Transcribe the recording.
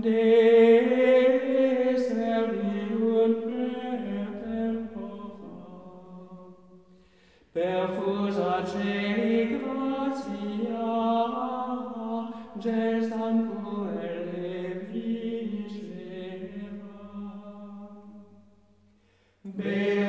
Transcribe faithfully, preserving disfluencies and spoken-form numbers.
de servium per tempora, perfusa celi gratia, gels ampuelle viscera.